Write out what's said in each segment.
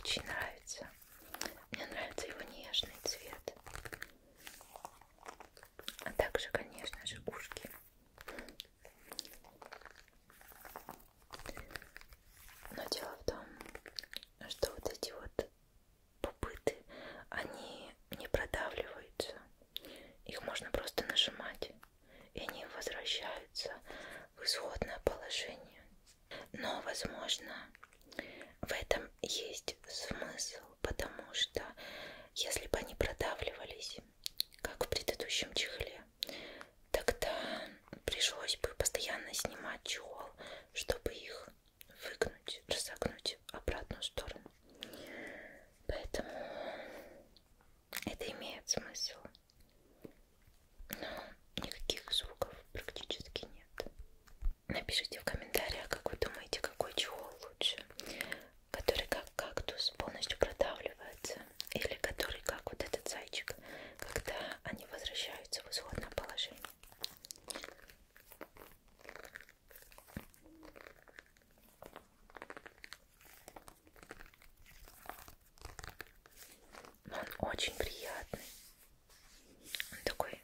очень нравится. Мне нравится его нежный цвет. А также, конечно же, ушки. Но дело в том, что вот эти вот пупыты, они не продавливаются. Их можно просто нажимать, и они возвращаются в исходное положение. Но, возможно, в этом есть смысл, потому что если бы они продавливались, как в предыдущем чехле, тогда пришлось бы постоянно снимать чехол, чтобы их выгнуть, разогнуть в обратную сторону. Поэтому это имеет смысл. Но никаких звуков практически нет. Напишите в комментариях, как вы думаете, какой чехол лучше. Который как кактус полностью продавливается, или который как вот этот зайчик, когда они возвращаются в исходное положение. Он очень приятный. Он такой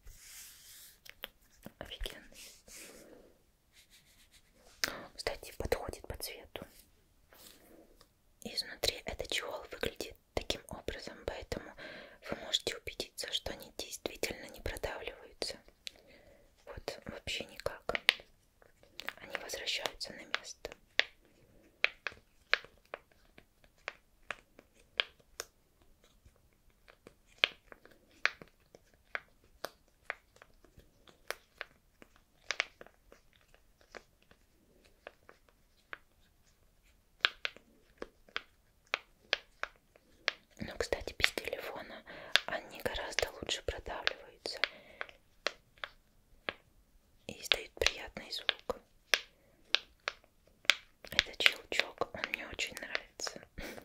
офигенный. Кстати, подходит по цвету. Изнутри этот чехол выглядит таким образом, поэтому вы можете убедиться, что они действительно не продавливаются. Вот вообще никак. Они возвращаются на место. Но, кстати, без телефона они гораздо лучше продавливаются и издают приятный звук. Этот щелчок, он мне очень нравится.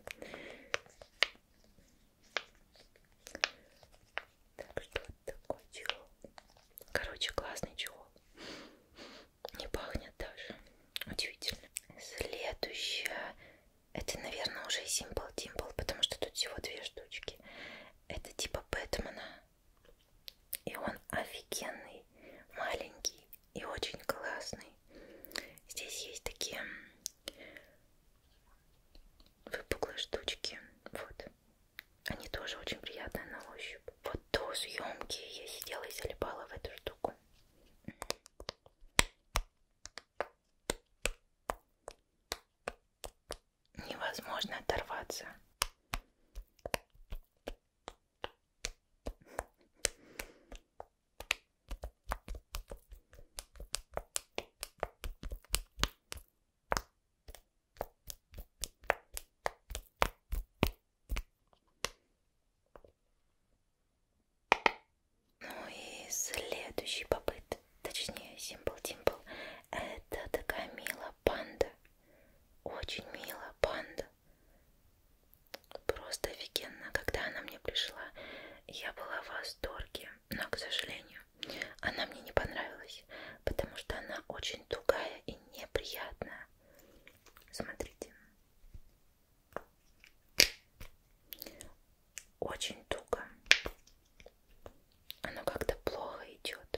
Так что вот такой чехол. Короче, классный чехол. Не пахнет даже. Удивительно. Следующее. Это, наверное, уже Simple Dimple, потому что тут всего 2 штучки. Это типа Бэтмена. И он офигенный, маленький и очень классный. Здесь есть такие выпуклые штучки. Вот. Они тоже очень приятные на ощупь. Вот до съемки я сидела и залипала в эту штуку. Невозможно оторваться. Ну и следующий попыт, точнее Simple Dimple, это такая милая панда. Очень милая панда. Просто офигенно. Когда она мне пришла, я была в восторге. Но, к сожалению, она мне не понравилась, потому что она очень тугая и неприятная. Смотрите. Очень туго. Оно как-то плохо идет.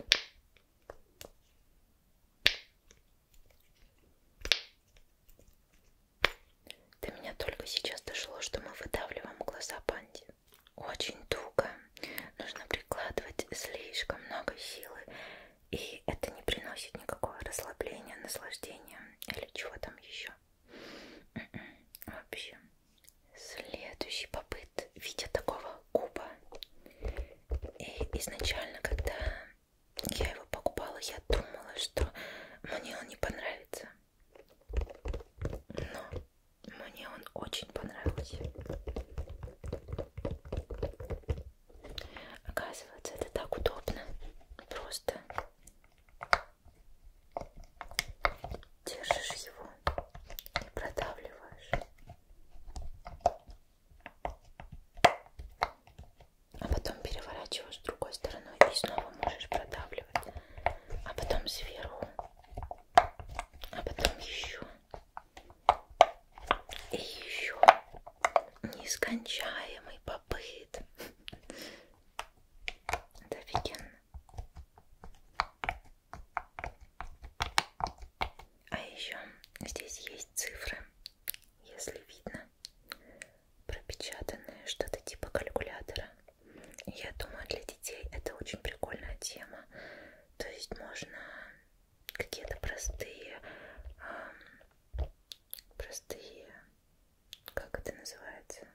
До меня только сейчас дошло, что мы выдавливаем глаза панде. Очень туго. Нужно прикладывать слишком много силы. И это не приносит никакого расслабления, наслаждения или чего там еще. Вообще. Следующий попыт в виде такого куба. И изначально, когда я его покупала, я думала, что мне он не понравится. Но мне он очень понравился. нескончаемый попыт. Это офигенно. А еще здесь есть цифры, если видно, пропечатанные, что-то типа калькулятора. Я думаю, для детей это очень прикольная тема. То есть можно какие-то простые, как это называется,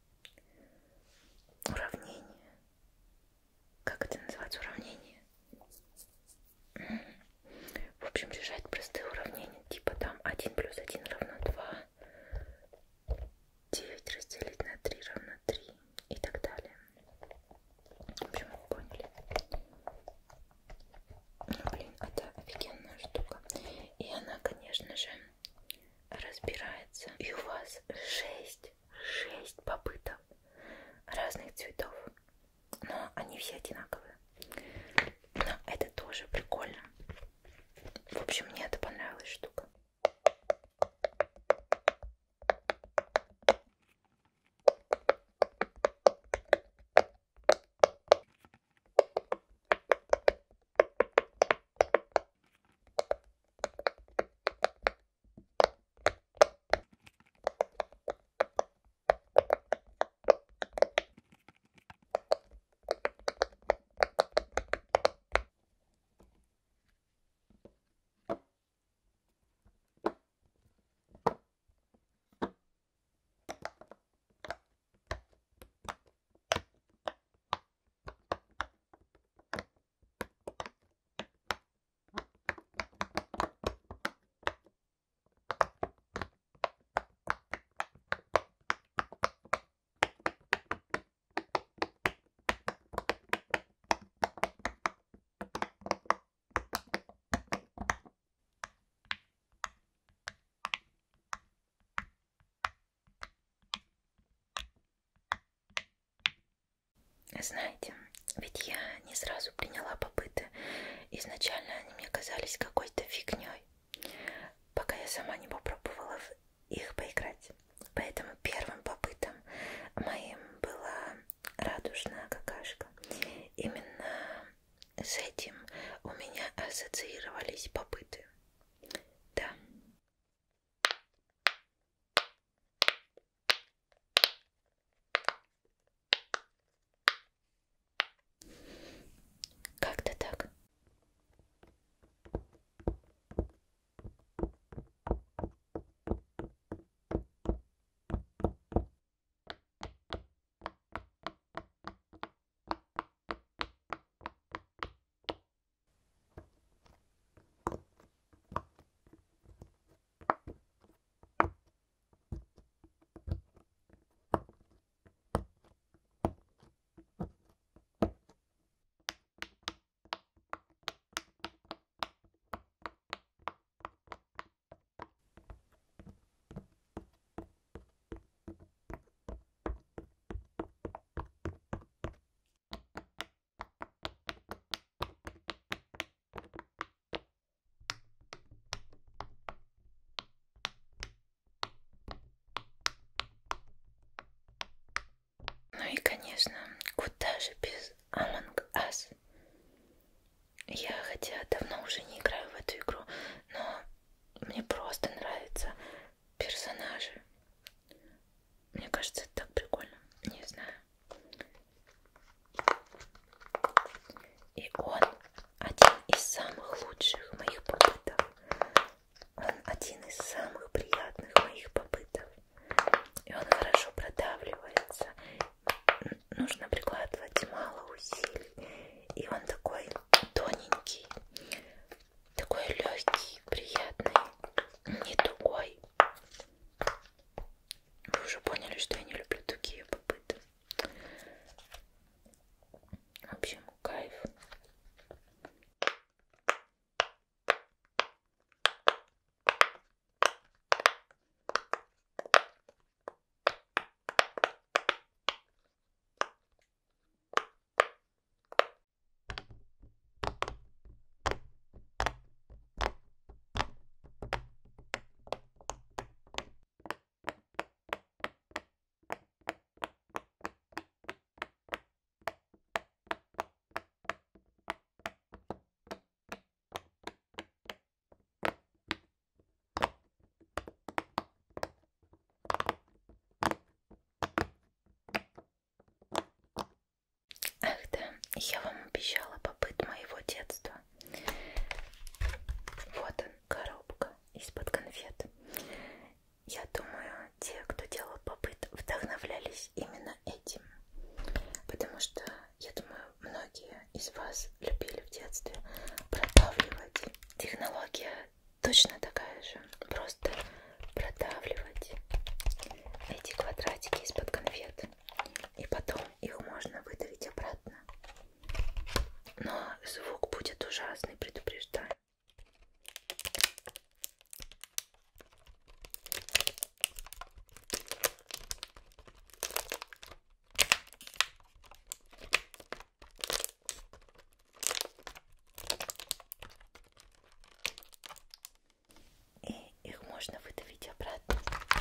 уравнения. Как это называется, уравнение? В общем, решать простые уравнения, типа там 1 плюс 1 равно 2, 9 разделить на 3 равно 3 и так далее. В общем, вы поняли. Ну, блин, это офигенная штука. И она, конечно же, разбирается. И у вас 6 попытов разных цветов. Но они все одинаковые. Но это тоже прикольно. В общем, мне это понравилась штука. Знаете, ведь я не сразу приняла попыты. Изначально они мне казались какой-то фигней, пока я сама не попробовала в их поиграть. Поэтому первым попытом моим была радужная какашка. Именно с этим у меня ассоциировались попыты. Да. Как-то так. Ну и, конечно, куда же без Among Us. Я хотя давно уже не играю в эту игру, но мне просто нравятся персонажи. Мне кажется, это так прикольно. Не знаю. И он один из самых лучших моих попытов. Он один из самых приятных моих попытов. И он хорошо продавливается. Нужно прикладывать мало усилий. И он такой тоненький, такой легкий, приятный, не тугой. Вы уже поняли, что я не люблю тугие попыты. В общем, кайф. я вам обещала побыт моего детства. Вот он, коробка из-под конфет. Я думаю, те, кто делал побыт, вдохновлялись именно этим. Потому что, я думаю, многие из вас любили в детстве продавливать. Технология точно такая же. Просто продавливать эти квадратики из-под конфет. И потом их можно выдавить обратно. Но звук будет ужасный, предупреждаю. И их можно выдавить обратно.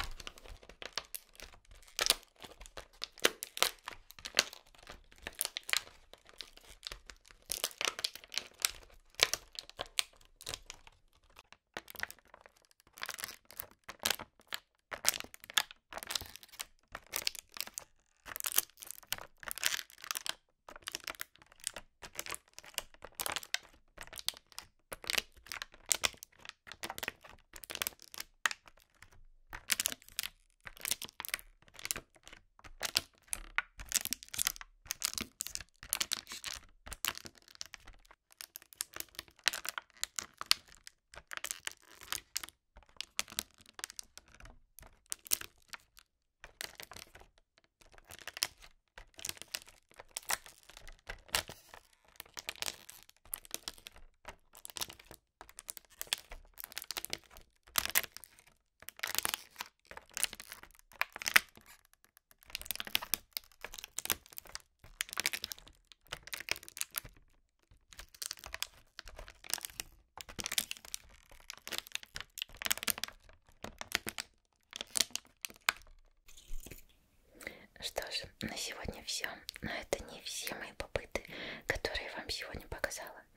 Что ж, на сегодня все. Но это не все мои побыты, которые я вам сегодня показала.